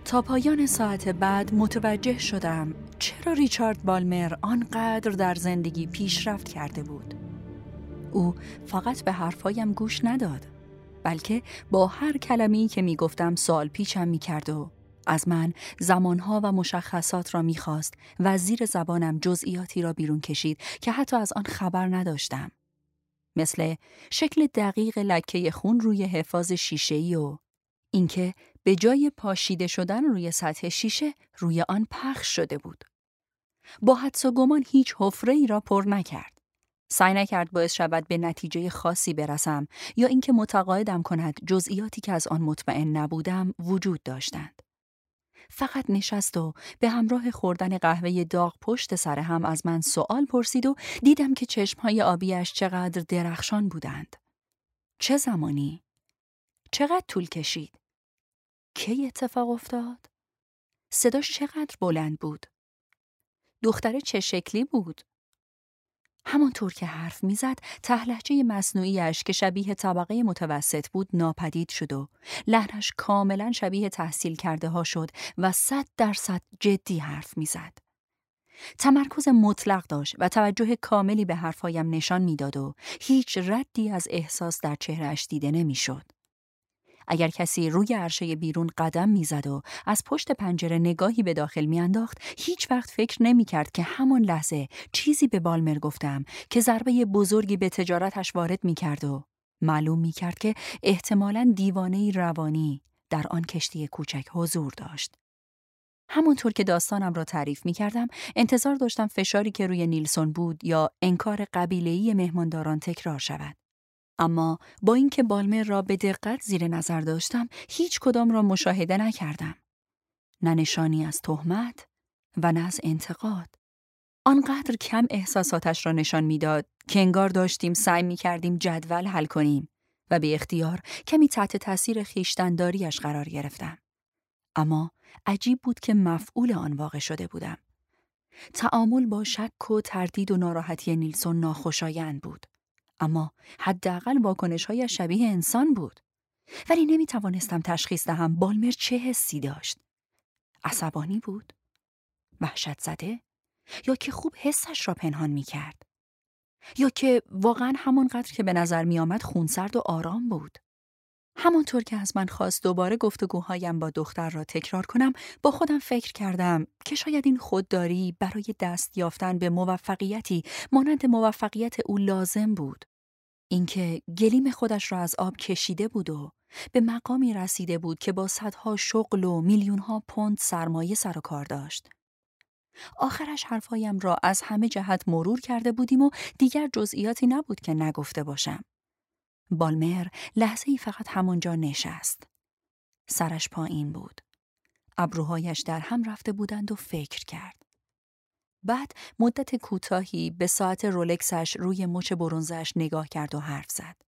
تا پایان ساعت بعد متوجه شدم چرا ریچارد بالمر آنقدر در زندگی پیشرفت کرده بود. او فقط به حرفایم گوش نداد، بلکه با هر کلمه‌ای که میگفتم سوال پیچم میکرد و از من زمانها و مشخصات را میخواست و زیر زبانم جزئیاتی را بیرون کشید که حتی از آن خبر نداشتم. مثل شکل دقیق لکه خون روی حفاظ شیشه‌ای و اینکه به جای پاشیده شدن روی سطح شیشه روی آن پخش شده بود. با حدس و گمان هیچ حفره‌ای را پر نکرد. سعی نکرد باعث شود به نتیجه خاصی برسم یا اینکه متقاعدم کند جزئیاتی که از آن مطمئن نبودم وجود داشتند. فقط نشست و به همراه خوردن قهوه داغ پشت سر هم از من سوال پرسید و دیدم که چشمهای آبیش چقدر درخشان بودند. چه زمانی؟ چقدر طول کشید؟ کی اتفاق افتاد؟ صداش چقدر بلند بود؟ دختره چه شکلی بود؟ همانطور که حرف میزد، ته لهجه مصنوعیش که شبیه طبقه متوسط بود ناپدید شد و لحنش کاملا شبیه تحصیل کرده ها شد و 100% جدی حرف میزد. تمرکز مطلق داشت و توجه کاملی به حرفایم نشان میداد و هیچ ردی از احساس در چهرهش دیده نمیشد. اگر کسی روی عرشه بیرون قدم میزد و از پشت پنجره نگاهی به داخل میانداخت، هیچ وقت فکر نمیکرد که همان لحظه چیزی به بالمر گفتم که ضربه بزرگی به تجارتش وارد میکرد و معلوم میکرد که احتمالاً دیوانه‌ای روانی در آن کشتی کوچک حضور داشت. همانطور که داستانم را تعریف میکردم، انتظار داشتم فشاری که روی نیلسون بود یا انکار قبیله‌ای مهمانداران تکرار شود. اما با اینکه بالمر را به دقت زیر نظر داشتم، هیچ کدام را مشاهده نکردم. نه نشانی از تهمت و نه از انتقاد. آنقدر کم احساساتش را نشان میداد که انگار داشتیم سعی می‌کردیم جدول حل کنیم و به اختیار کمی تحت تاثیر خویشتن‌داری‌اش قرار گرفتم. اما عجیب بود که مفعول آن واقع شده بودم. تعامل با شک و تردید و ناراحتی نیلسون ناخوشایند بود. اما حداقل واکنش‌هایش شبیه انسان بود. ولی نمی‌توانستم تشخیص دهم بالمر چه حسی داشت. عصبانی بود؟ وحشت زده؟ یا که خوب حسش را پنهان می‌کرد؟ یا که واقعاً همانقدر که به نظر می‌آمد خونسرد و آرام بود؟ همانطور که از من خواست دوباره گفتگوهایم با دختر را تکرار کنم، با خودم فکر کردم که شاید این خودداری برای دست یافتن به موفقیتی مانند موفقیت او لازم بود. اینکه گلیم خودش را از آب کشیده بود و به مقامی رسیده بود که با صدها شغل و میلیون‌ها پوند سرمایه سر و کار داشت. آخرش حرفایم را از همه جهت مرور کرده بودیم و دیگر جزئیاتی نبود که نگفته باشم. بالمر لحظه‌ای فقط همانجا نشست. سرش پایین بود. ابروهایش در هم رفته بودند و فکر کرد. بعد مدت کوتاهی به ساعت رولکسش روی مچ برنزش نگاه کرد و حرف زد.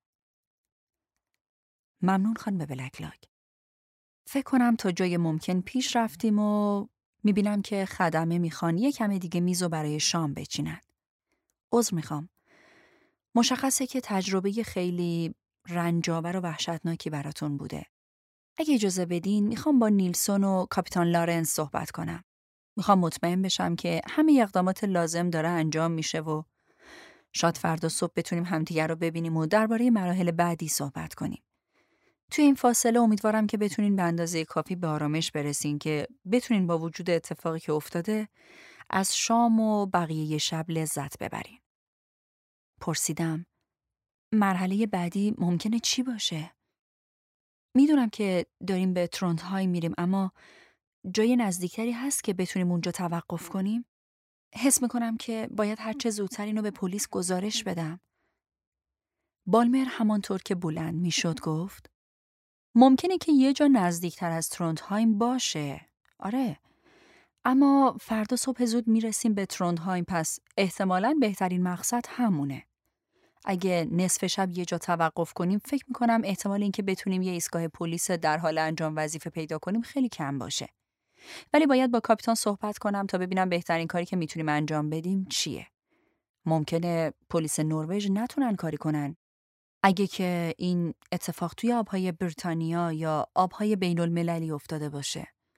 ممنون خانم بلکلاک. فکر کنم تا جای ممکن پیش رفتیم و میبینم که خدمه میخوان یه کم دیگه میزو برای شام بچینن. عذر میخوام. مشخصه که تجربه خیلی رنجاور و وحشتناکی براتون بوده. اگه اجازه بدین میخوام با نیلسون و کاپیتان لارنس صحبت کنم. میخوام مطمئن بشم که همه اقدامات لازم داره انجام میشه و شاید فردا صبح بتونیم همدیگه رو ببینیم و درباره مراحل بعدی صحبت کنیم. توی این فاصله امیدوارم که بتونین به اندازه کافی به آرامش برسین که بتونین با وجود اتفاقی که افتاده از شام و بقیه شب لذت ببرین. پرسیدم مرحله بعدی ممکنه چی باشه؟ میدونم که داریم به تروندهای میریم، اما جای نزدیکتری هست که بتونیم اونجا توقف کنیم؟ حس میکنم که باید هر چه زودتر اینو به پلیس گزارش بدم. بالمر همانطور که بلند میشد گفت ممکنه که یه جا نزدیکتر از تروندهایم باشه. آره. اما فردا صبح زود میرسیم به تروندهایم، پس احتمالاً بهترین مقصد همونه. اگه نصف شب یه جا توقف کنیم فکر میکنم احتمال اینکه بتونیم یه ایستگاه پلیس در حال انجام وظیفه پیدا کنیم خیلی کم باشه. ولی باید با کاپیتان صحبت کنم تا ببینم بهترین کاری که میتونیم انجام بدیم چیه. ممکنه پلیس نروژ نتونن کاری کنن. اگه که این اتفاق توی آبهای بریتانیا یا آبهای بین المللی افتاده باشه.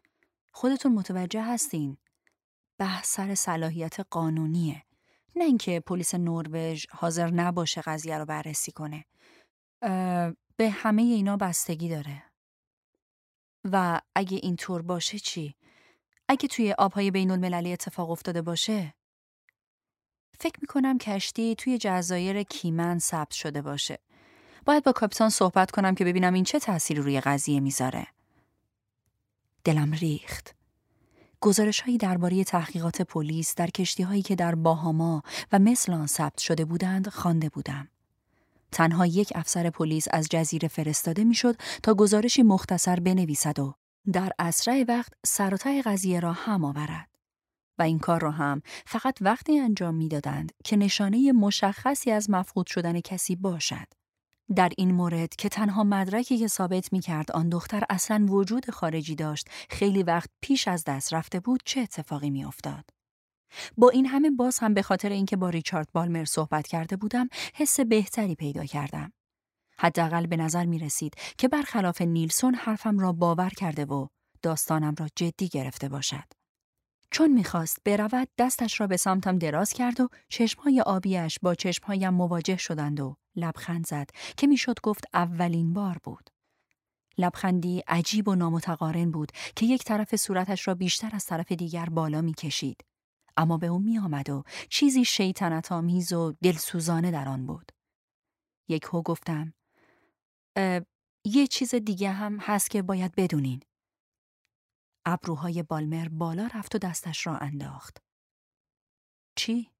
خودتون متوجه هستین. بحث سر صلاحیت قانونیه. نه اینکه پلیس نروژ حاضر نباشه قضیه رو بررسی کنه. به همه اینا بستگی داره. و اگه اینطور باشه چی؟ اگه توی آبهای بین المللی اتفاق افتاده باشه؟ فکر میکنم کشتی توی جزایر کیمن ثبت شده باشه. باید با کاپیتان صحبت کنم که ببینم این چه تأثیری روی قضیه میذاره. دلم ریخت. گزارش‌هایی درباره تحقیقات پلیس در کشتی‌هایی که در باهاما و مثل آن ثبت شده بودند خوانده بودم. تنها یک افسر پلیس از جزیره فرستاده میشد تا گزارشی مختصر بنویسد و در اسرع وقت سر و ته قضیه را هم آورد. و این کار را هم فقط وقتی انجام میدادند که نشانه مشخصی از مفقود شدن کسی باشد. در این مورد که تنها مدرکی که ثابت می‌کرد آن دختر اصلاً وجود خارجی داشت خیلی وقت پیش از دست رفته بود، چه اتفاقی می‌افتاد؟ با این همه باز هم به خاطر اینکه با ریچارد بالمر صحبت کرده بودم حس بهتری پیدا کردم. حداقل به نظر می‌رسید که برخلاف نیلسون حرفم را باور کرده و داستانم را جدی گرفته باشد. چون می‌خواست برود دستش را به سمتم دراز کرد و چشم‌های آبیش با چشم‌هایم مواجه شدند و لبخند زد که میشد گفت اولین بار بود. لبخندی عجیب و نامتقارن بود که یک طرف صورتش را بیشتر از طرف دیگر بالا می‌کشید. اما به او می‌آمد و چیزی شیطنت‌آمیز و دلسوزانه در آن بود. یکهو گفتم یه چیز دیگه هم هست که باید بدونین. ابروهای بالمر بالا رفت و دستش را انداخت. چی؟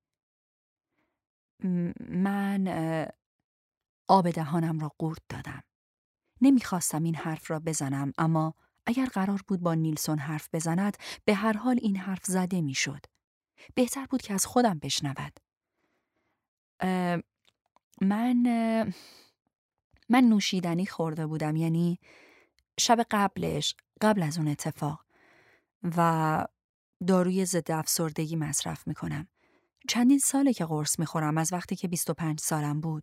من آب دهانم را قورت دادم. نمیخواستم این حرف را بزنم، اما اگر قرار بود با نیلسون حرف بزند به هر حال این حرف زده میشد. بهتر بود که از خودم بشنود. من نوشیدنی خورده بودم، یعنی شب قبل از اون اتفاق، و داروی ضد افسردگی مصرف میکنم. چندین ساله که قرص میخورم، از وقتی که 25 سالم بود.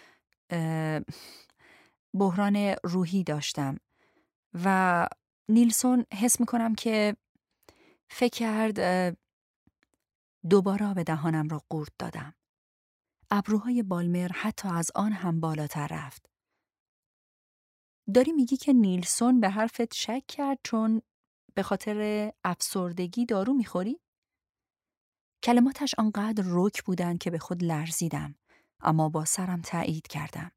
بحران روحی داشتم و نیلسون حس میکنم که فکر کرد دوباره به دهانم را قورت دادم. ابروهای بالمر حتی از آن هم بالاتر رفت. داری میگی که نیلسون به حرفت شک کرد چون به خاطر افسردگی دارو میخوری؟ کلماتش آنقدر رک بودند که به خود لرزیدم، اما با سرم تایید کردم.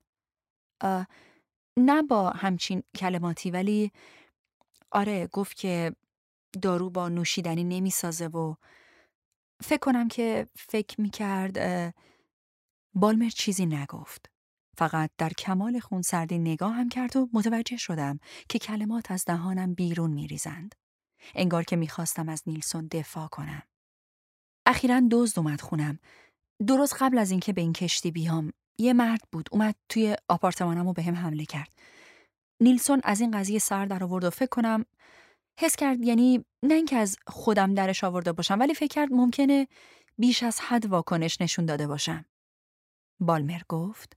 نه با همچین کلماتی، ولی آره، گفت که دارو با نوشیدنی نمیسازه و فکر کنم که فکر میکرد. بالمر چیزی نگفت. فقط در کمال خونسردی نگاه هم کرد و متوجه شدم که کلمات از دهانم بیرون میریزند. انگار که میخواستم از نیلسون دفاع کنم. اخیراً دزد اومد خونم. درست قبل از اینکه به این کشتی بیام، یه مرد بود اومد توی آپارتمانم و به هم حمله کرد. نیلسون از این قضیه سر در آورد و فکر کنم حس کرد، یعنی نه اینکه از خودم درش آورده باشم، ولی فکر کرد ممکنه بیش از حد واکنش نشون داده باشم. بالمر گفت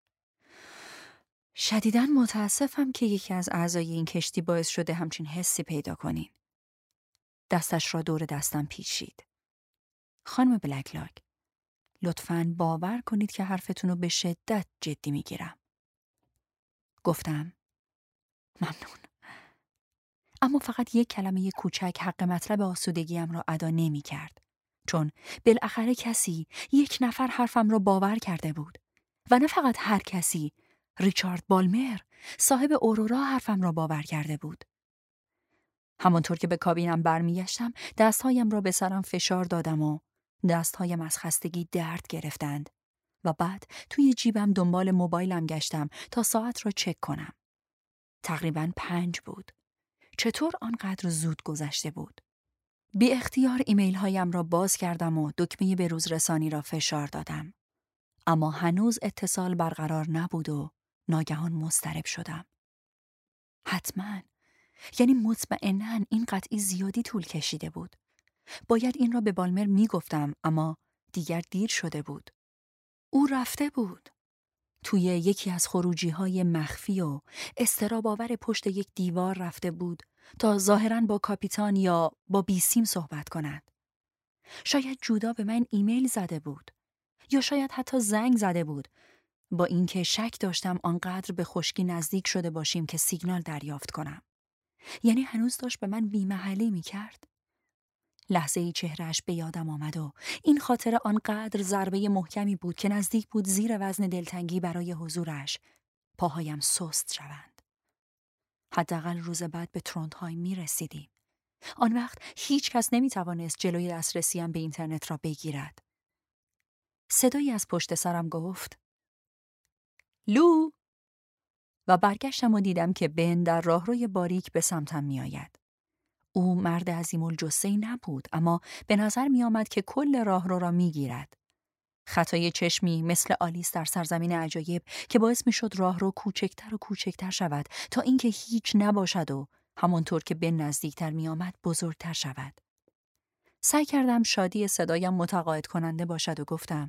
شدیداً متاسفم که یکی از اعضای این کشتی باعث شده همچین حسی پیدا کنین. دستش را دور دستم پیچید. خانم بلکلاک، لطفاً باور کنید که حرفتون رو به شدت جدی میگیرم. گفتم ممنون. اما فقط یک کلمه کوچک حق مطلب آسودگیم را ادا نمی کرد. چون بالاخره کسی، یک نفر حرفم را باور کرده بود. و نه فقط هر کسی، ریچارد بالمر، صاحب اورورا حرفم را باور کرده بود. همانطور که به کابینم برمیگشتم، دستهایم را به سرم فشار دادم و دستهایم از خستگی درد گرفتند. و بعد توی جیبم دنبال موبایلم گشتم تا ساعت را چک کنم. تقریباً 5 بود. چطور آنقدر زود گذشته بود؟ بی اختیار ایمیل هایم را باز کردم و دکمه بروز رسانی را فشار دادم. اما هنوز اتصال برقرار نبود و ناگهان مضطرب شدم. حتماً، یعنی مطمئناً این قطعی زیادی طول کشیده بود. باید این را به بالمر می گفتم، اما دیگر دیر شده بود. او رفته بود. توی یکی از خروجی‌های مخفی و اضطراب‌آور پشت یک دیوار رفته بود تا ظاهراً با کاپیتان یا با بیسیم صحبت کند. شاید جودا به من ایمیل زده بود یا شاید حتی زنگ زده بود، با اینکه شک داشتم آنقدر به خشکی نزدیک شده باشیم که سیگنال دریافت کنم. یعنی هنوز داشت به من بی‌محلی می‌کرد. لحظه‌ای چهرهش به یادم آمد و این خاطره آنقدر ضربه محکمی بود که نزدیک بود زیر وزن دلتنگی برای حضورش پاهایم سست شوند. حداقل روز بعد به تروندهایم می‌رسیدیم. آن وقت هیچ کس نمی‌توانست جلوی دسترسیم به اینترنت را بگیرد. صدایی از پشت سرم گفت: لو! و برگشتم و دیدم که بن در راهروی باریک به سمتم می‌آید. او مرد عظیم‌الجثه‌ای نبود، اما به نظر می‌آمد که کل راهرو را می‌گیرد. خطای چشمی مثل آلیس در سرزمین عجایب که باعث می‌شد راهرو کوچکتر و کوچکتر شود تا اینکه هیچ نباشد و همانطور که بن نزدیکتر می‌آمد بزرگتر شود. سعی کردم شادی صدایم متقاعد کننده باشد و گفتم: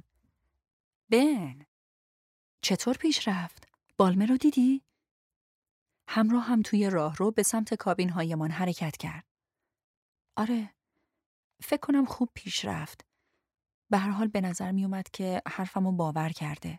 بن، چطور پیش رفت؟ بالمر رو دیدی؟ همراه هم توی راهرو به سمت کابین‌هایمان حرکت کرد. آره، فکر کنم خوب پیش رفت. به هر حال به نظر می اومد که حرفمو باور کرده.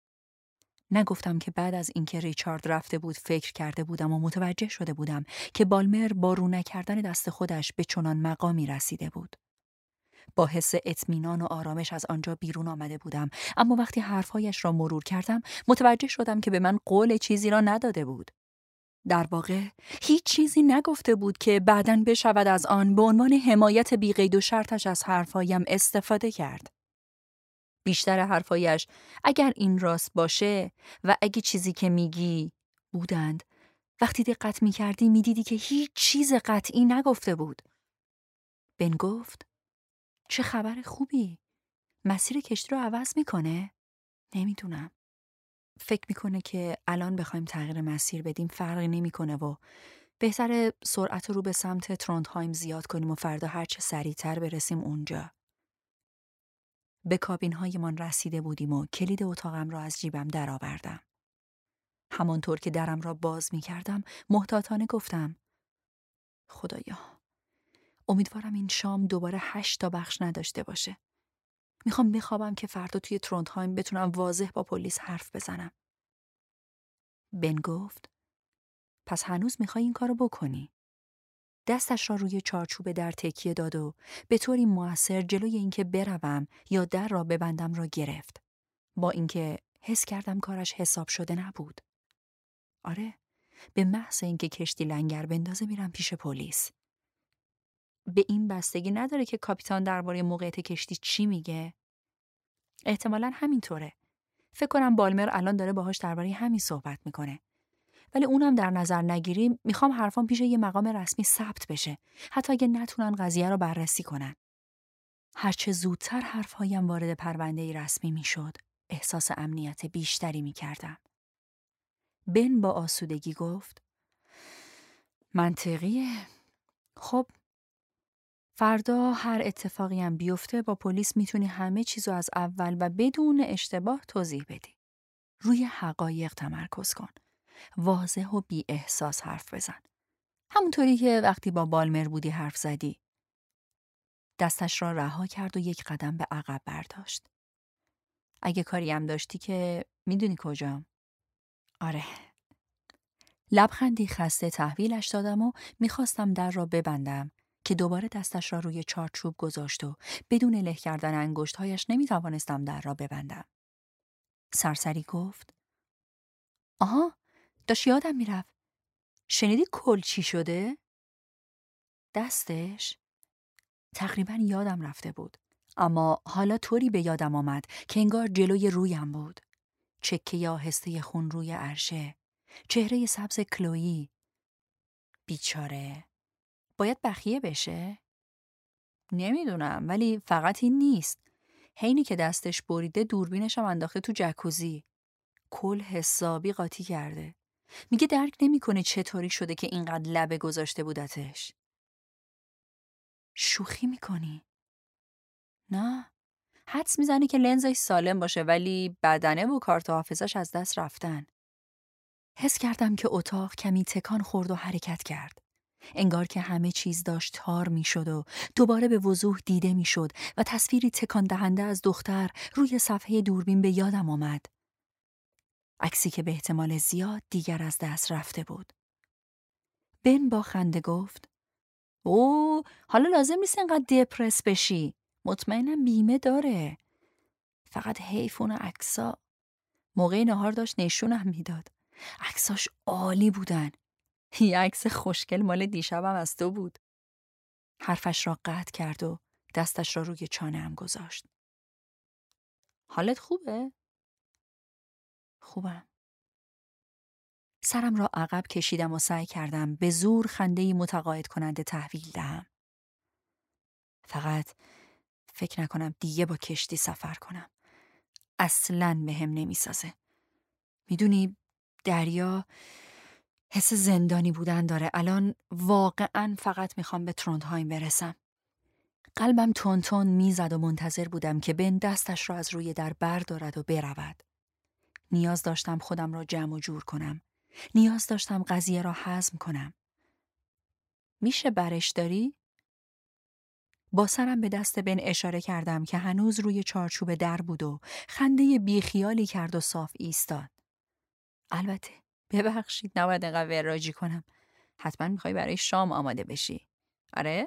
نگفتم که بعد از اینکه ریچارد رفته بود فکر کرده بودم و متوجه شده بودم که بالمر با رو نکردن دست خودش به چنان مقامی رسیده بود. با حس اطمینان و آرامش از آنجا بیرون آمده بودم، اما وقتی حرفهایش را مرور کردم متوجه شدم که به من قول چیزی را نداده بود. در واقع هیچ چیزی نگفته بود که بعداً بشود از آن به عنوان حمایت بی‌قید و شرطش از حرفایم استفاده کرد. بیشتر حرفایش اگر این راست باشه و اگه چیزی که میگی بودند. وقتی دقت میکردی میدیدی که هیچ چیز قطعی نگفته بود. بن گفت: چه خبر خوبی؟ مسیر کشتی رو عوض میکنه؟ نمیدونم. فکر میکنه که الان بخوایم تغییر مسیر بدیم فرقی نمیکنه و بهتره سرعت رو به سمت تروندهایم زیاد کنیم و فردا هرچه سریعتر برسیم اونجا. به کابین‌هایمان رسیده بودیم و کلید اتاقم را از جیبم درآوردم. همانطور که درم را باز می‌کردم محتاطانه گفتم: خدایا، امیدوارم این شام دوباره 8 تا بخش نداشته باشه. میخوام بخوابم که فردا توی تروندهایم بتونم واضح با پلیس حرف بزنم. بن گفت: پس هنوز میخوای این کارو بکنی؟ دستش را روی چارچوب در تکیه داد و به طوری مؤثر جلوی اینکه بروم یا در را ببندم را گرفت. با اینکه حس کردم کارش حساب شده نبود. آره، به محض اینکه کشتی لنگر بندازه میرم پیش پلیس. به این بستگی نداره که کاپیتان درباره موقعیت کشتی چی میگه. احتمالاً همینطوره. فکر کنم بالمر الان داره باهاش درباره همین صحبت میکنه. ولی اونم در نظر نگیریم میخوام حرفام پیش یه مقام رسمی ثبت بشه، حتی اگه نتونن قضیه رو بررسی کنن. هرچه زودتر حرفهایم وارد پرونده رسمی میشد، احساس امنیت بیشتری میکردم. بن با آسودگی گفت: منطقیه. خب، فردا هر اتفاقی هم بیفته با پلیس میتونی همه چیزو از اول و بدون اشتباه توضیح بدی. روی حقایق تمرکز کن. واضح و بی احساس حرف بزن. همونطوری که وقتی با بالمر بودی حرف زدی. دستش را رها کرد و یک قدم به عقب برداشت. اگه کاری هم داشتی که میدونی کجام؟ آره. لبخندی خسته تحویلش دادم و میخواستم در را ببندم که دوباره دستش را روی چارچوب گذاشت و بدون له کردن انگشتهایش نمیتوانستم در را ببندم. سرسری گفت: آها، داشت یادم میرفت. شنیدی کل چی شده؟ دستش؟ تقریبا یادم رفته بود. اما حالا طوری به یادم آمد که انگار جلوی رویم بود. چکه آهسته خون روی عرشه. چهره سبز کلویی. بیچاره. باید بخیه بشه؟ نمیدونم، ولی فقط این نیست. حینی که دستش بریده دوربینش هم انداخته تو جکوزی. کل حسابی قاطی کرده. میگه درک نمیکنه چطوری شده که اینقدر لبه گذاشته بودتش. شوخی میکنی؟ نه، حدس میزنه که لنزش سالم باشه ولی بدنه و کارت حافظش از دست رفتن. حس کردم که اتاق کمی تکان خورد و حرکت کرد. انگار که همه چیز داشت تار میشد و دوباره به وضوح دیده میشد و تصویری تکان دهنده از دختر روی صفحه دوربین به یادم آمد. عکسی که به احتمال زیاد دیگر از دست رفته بود. بن با خنده گفت: اوه، حالا لازم نیست اینقدر دپرس بشی. مطمئنم بیمه داره. فقط حیف اون عکسا. موقع نهار داشت نشونم میداد. عکساش عالی بودن. یه عکس خوشگل مال دیشبم از تو بود. حرفش را قطع کرد و دستش را روی چانه‌ام گذاشت. حالت خوبه؟ خوبم. سرم را عقب کشیدم و سعی کردم به زور خنده‌ای متقاعد کننده تحویل دهم. فقط فکر نکنم دیگه با کشتی سفر کنم. اصلاً بهم نمیسازه. میدونی دریا حس زندانی بودن داره. الان واقعاً فقط میخوام به تروندهایم برسم. قلبم تون تون میزد و منتظر بودم که بن دستش را از روی در بردارد و برود. نیاز داشتم خودم را جمع و جور کنم. نیاز داشتم قضیه را هضم کنم. میشه برش داری؟ با سرم به دست بن اشاره کردم که هنوز روی چارچوب در بود و خنده بیخیالی کرد و صاف ایستاد. البته ببخشید، نباید اینقدر وراجی کنم. حتما میخوای برای شام آماده بشی. آره؟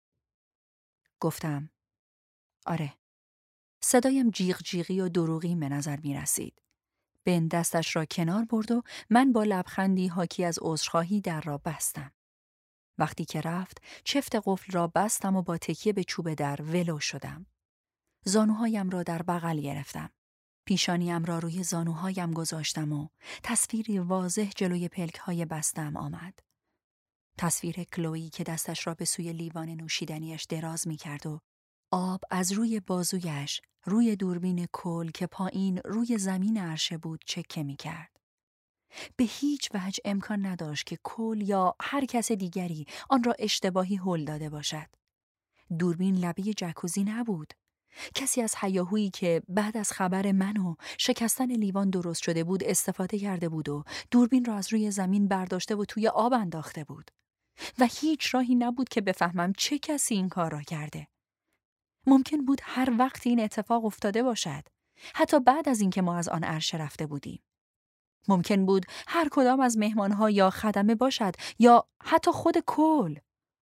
گفتم آره. صدایم جیغ جیغی و دروغی به نظر می رسید. بن دستش را کنار برد و من با لبخندی حاکی از عذرخواهی در را بستم. وقتی که رفت چفت قفل را بستم و با تکیه به چوب در ولو شدم. زانوهایم را در بغل گرفتم. پیشانیم را روی زانوهایم گذاشتم و تصویری واضح جلوی پلک‌های بستم آمد. تصویر کلویی که دستش را به سوی لیوان نوشیدنیش دراز می کرد و آب از روی بازویش روی دوربین کل که پایین روی زمین عرشه بود چکه می کرد. به هیچ وجه امکان نداشت که کل یا هر کس دیگری آن را اشتباهی هل داده باشد. دوربین لبه جکوزی نبود. کسی از هیاهویی که بعد از خبر من و شکستن لیوان درست شده بود استفاده کرده بود و دوربین را از روی زمین برداشته و توی آب انداخته بود. و هیچ راهی نبود که بفهمم چه کسی این کار را کرده. ممکن بود هر وقت این اتفاق افتاده باشد. حتی بعد از اینکه ما از آن عرشه رفته بودیم. ممکن بود هر کدام از مهمانها یا خدمه باشد یا حتی خود کل.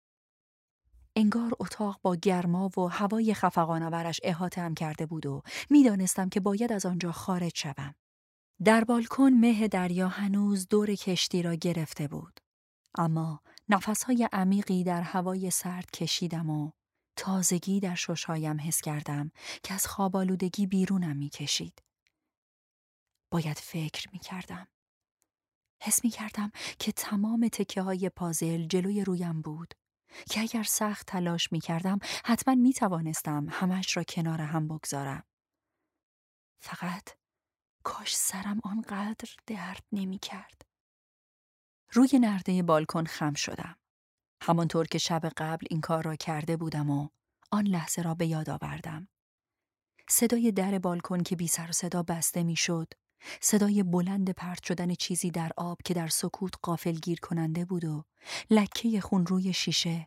انگار اتاق با گرما و هوای خفقان‌آورش احاطه‌ام کرده بود و میدانستم که باید از آنجا خارج شوم. در بالکن مه دریا هنوز دور کشتی را گرفته بود. اما نفس‌های عمیقی در هوای سرد کشیدم و تازگی در شش‌هایم حس کردم که از خواب‌آلودگی بیرونم می‌کشید. باید فکر می‌کردم. حس می‌کردم که تمام تکه‌های پازل جلوی رویم بود. که اگر سخت تلاش می‌کردم حتما می‌توانستم همش را کنار هم بگذارم. فقط کاش سرم آنقدر درد نمی‌کرد. روی نرده بالکن خم شدم. همانطور که شب قبل این کار را کرده بودم و آن لحظه را به یاد آوردم. صدای در بالکن که بی سر و صدا بسته می‌شد، صدای بلند پرت شدن چیزی در آب که در سکوت غافلگیر کننده بود و لکه خون روی شیشه.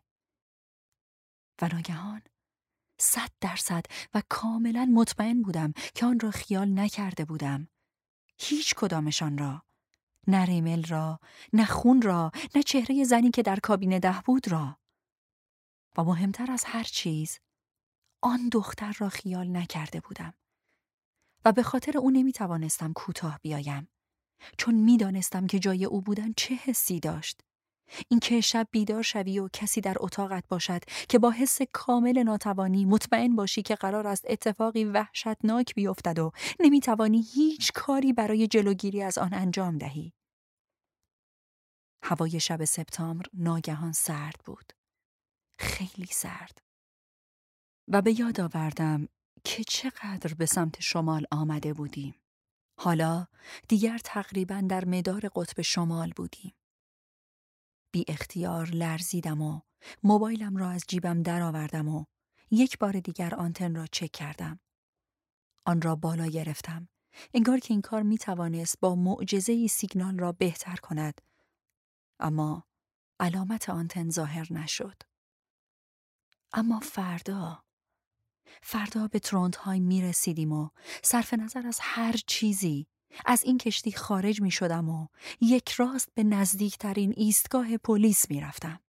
و ناگهان 100% و کاملا مطمئن بودم که آن را خیال نکرده بودم. هیچ کدامشان را. نه ریمل را، نه خون را، نه چهره زنی که در کابین 10 بود را. و مهمتر از هر چیز، آن دختر را خیال نکرده بودم. و به خاطر او نمیتوانستم کوتاه بیایم. چون میدانستم که جای او بودن چه حسی داشت. اینکه شب بیدار شوی و کسی در اتاقت باشد که با حس کامل ناتوانی مطمئن باشی که قرار است اتفاقی وحشتناک بیفتد و نمیتوانی هیچ کاری برای جلوگیری از آن انجام دهی. هوای شب سپتامبر ناگهان سرد بود. خیلی سرد. و به یاد آوردم که چقدر به سمت شمال آمده بودیم. حالا دیگر تقریباً در مدار قطب شمال بودیم. بی اختیار لرزیدم و موبایلم را از جیبم درآوردم و یک بار دیگر آنتن را چک کردم. آن را بالا گرفتم. انگار که این کار می توانست با معجزه‌ای سیگنال را بهتر کند. اما علامت آنتن ظاهر نشد. اما فردا به تروندهایم می رسیدیم و صرف نظر از هر چیزی از این کشتی خارج می شدم و یک راست به نزدیکترین ایستگاه پلیس می رفتم.